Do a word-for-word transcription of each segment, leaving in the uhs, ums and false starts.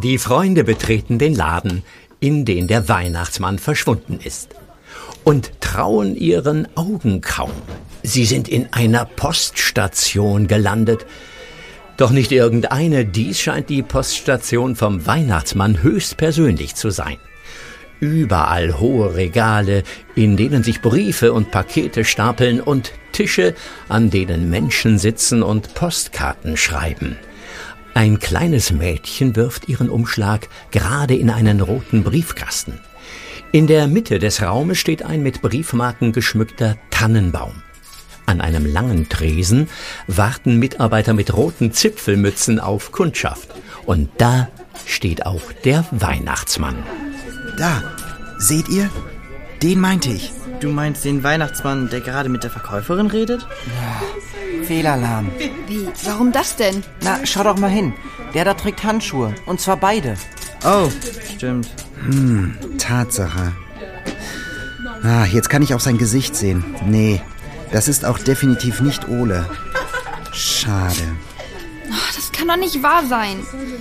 Die Freunde betreten den Laden, in den der Weihnachtsmann verschwunden ist, und trauen ihren Augen kaum. Sie sind in einer Poststation gelandet. Doch nicht irgendeine, dies scheint die Poststation vom Weihnachtsmann höchstpersönlich zu sein. Überall hohe Regale, in denen sich Briefe und Pakete stapeln, und Tische, an denen Menschen sitzen und Postkarten schreiben. Ein kleines Mädchen wirft ihren Umschlag gerade in einen roten Briefkasten. In der Mitte des Raumes steht ein mit Briefmarken geschmückter Tannenbaum. An einem langen Tresen warten Mitarbeiter mit roten Zipfelmützen auf Kundschaft. Und da steht auch der Weihnachtsmann. Da, seht ihr? Den meinte ich. Du meinst den Weihnachtsmann, der gerade mit der Verkäuferin redet? Ja, Fehlalarm. Wie? Warum das denn? Na, schau doch mal hin. Der da trägt Handschuhe. Und zwar beide. Oh, stimmt. Hm, Tatsache. Ah, jetzt kann ich auch sein Gesicht sehen. Nee, das ist auch definitiv nicht Ole. Schade. Oh, das kann doch nicht wahr sein.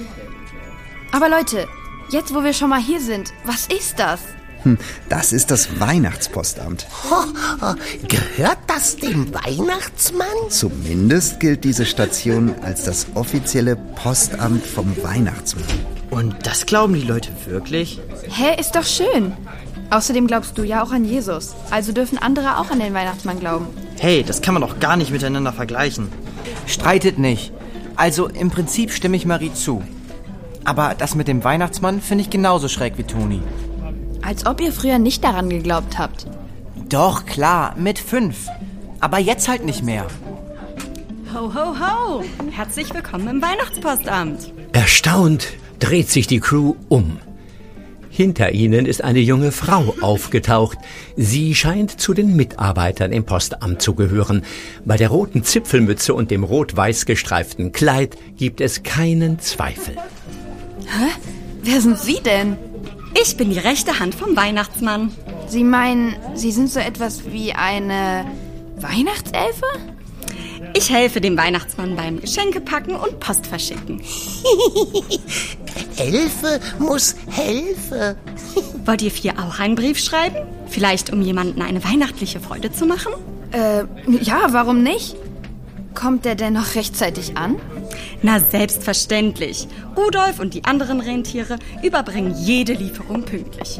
Aber Leute, jetzt wo wir schon mal hier sind, was ist das? Hm, das ist das Weihnachtspostamt. Oh, oh, gehört das dem Weihnachtsmann? Zumindest gilt diese Station als das offizielle Postamt vom Weihnachtsmann. Und das glauben die Leute wirklich? Hä, ist doch schön. Außerdem glaubst du ja auch an Jesus. Also dürfen andere auch an den Weihnachtsmann glauben. Hey, das kann man doch gar nicht miteinander vergleichen. Streitet nicht. Also im Prinzip stimme ich Marie zu. Aber das mit dem Weihnachtsmann finde ich genauso schräg wie Toni. Als ob ihr früher nicht daran geglaubt habt. Doch, klar, mit fünf. Aber jetzt halt nicht mehr. Ho, ho, ho! Herzlich willkommen im Weihnachtspostamt. Erstaunt dreht sich die Crew um. Hinter ihnen ist eine junge Frau aufgetaucht. Sie scheint zu den Mitarbeitern im Postamt zu gehören. Bei der roten Zipfelmütze und dem rot-weiß gestreiften Kleid gibt es keinen Zweifel. Hä? Wer sind Sie denn? Ich bin die rechte Hand vom Weihnachtsmann. Sie meinen, Sie sind so etwas wie eine Weihnachtselfe? Ich helfe dem Weihnachtsmann beim Geschenkepacken und Post verschicken. Elfe muss helfen. Wollt ihr vier auch einen Brief schreiben? Vielleicht, um jemandem eine weihnachtliche Freude zu machen? Äh, ja, warum nicht? Kommt der denn noch rechtzeitig an? Na, selbstverständlich. Rudolf und die anderen Rentiere überbringen jede Lieferung pünktlich.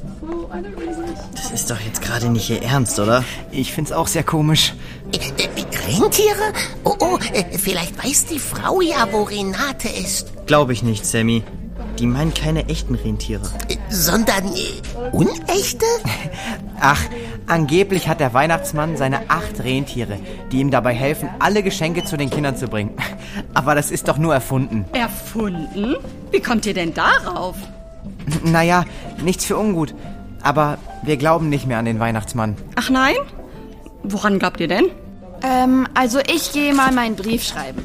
Das ist doch jetzt gerade nicht Ihr Ernst, oder? Ich find's auch sehr komisch. Äh, äh, Rentiere? Oh, oh, äh, vielleicht weiß die Frau ja, wo Renate ist. Glaube ich nicht, Sammy. Die meinen keine echten Rentiere. Äh, sondern äh, unechte? Ach, angeblich hat der Weihnachtsmann seine acht Rentiere, die ihm dabei helfen, alle Geschenke zu den Kindern zu bringen. Aber das ist doch nur erfunden. Erfunden? Wie kommt ihr denn darauf? Naja, nichts für ungut. Aber wir glauben nicht mehr an den Weihnachtsmann. Ach nein? Woran glaubt ihr denn? Ähm, also ich gehe mal meinen Brief schreiben.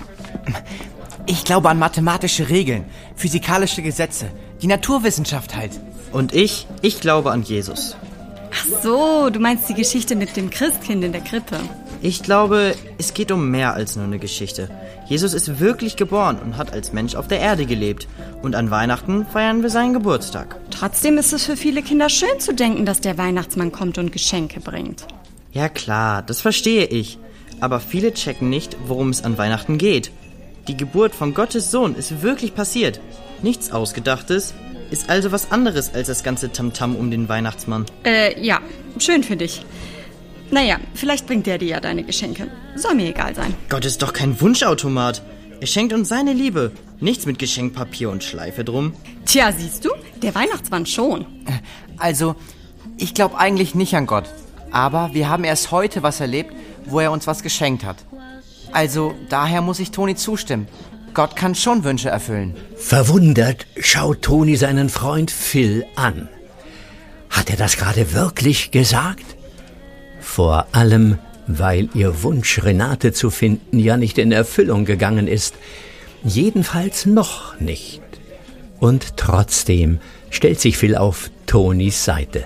Ich glaube an mathematische Regeln, physikalische Gesetze, die Naturwissenschaft halt. Und ich, ich glaube an Jesus. Ach so, du meinst die Geschichte mit dem Christkind in der Krippe. Ich glaube, es geht um mehr als nur eine Geschichte. Jesus ist wirklich geboren und hat als Mensch auf der Erde gelebt. Und an Weihnachten feiern wir seinen Geburtstag. Trotzdem ist es für viele Kinder schön zu denken, dass der Weihnachtsmann kommt und Geschenke bringt. Ja klar, das verstehe ich. Aber viele checken nicht, worum es an Weihnachten geht. Die Geburt von Gottes Sohn ist wirklich passiert. Nichts Ausgedachtes, ist also was anderes als das ganze Tamtam um den Weihnachtsmann. Äh, ja, schön für dich. Naja, vielleicht bringt der dir ja deine Geschenke. Soll mir egal sein. Gott ist doch kein Wunschautomat. Er schenkt uns seine Liebe. Nichts mit Geschenkpapier und Schleife drum. Tja, siehst du, der Weihnachtsmann schon. Also, ich glaube eigentlich nicht an Gott. Aber wir haben erst heute was erlebt, wo er uns was geschenkt hat. Also, daher muss ich Toni zustimmen. Gott kann schon Wünsche erfüllen. Verwundert schaut Toni seinen Freund Phil an. Hat er das gerade wirklich gesagt? Vor allem, weil ihr Wunsch, Renate zu finden, ja nicht in Erfüllung gegangen ist. Jedenfalls noch nicht. Und trotzdem stellt sich Phil auf Tonis Seite.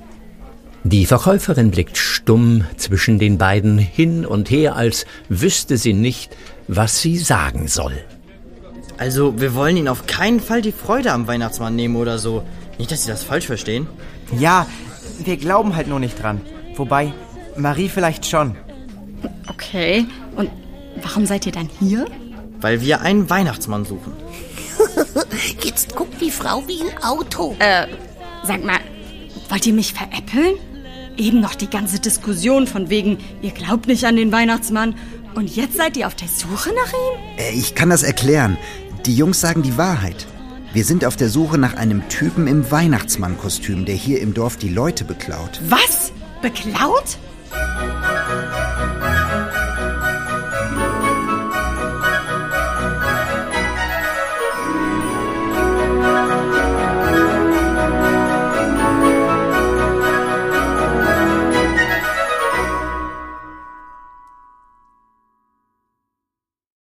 Die Verkäuferin blickt stumm zwischen den beiden hin und her, als wüsste sie nicht, was sie sagen soll. Also, wir wollen Ihnen auf keinen Fall die Freude am Weihnachtsmann nehmen oder so. Nicht, dass Sie das falsch verstehen. Ja, wir glauben halt nur nicht dran. Wobei, Marie vielleicht schon. Okay, und warum seid ihr dann hier? Weil wir einen Weihnachtsmann suchen. Jetzt guckt die Frau wie ein Auto. Äh, sag mal, wollt ihr mich veräppeln? Eben noch die ganze Diskussion von wegen, ihr glaubt nicht an den Weihnachtsmann und jetzt seid ihr auf der Suche nach ihm? Äh, ich kann das erklären. Die Jungs sagen die Wahrheit. Wir sind auf der Suche nach einem Typen im Weihnachtsmann-Kostüm, der hier im Dorf die Leute beklaut. Was? Beklaut?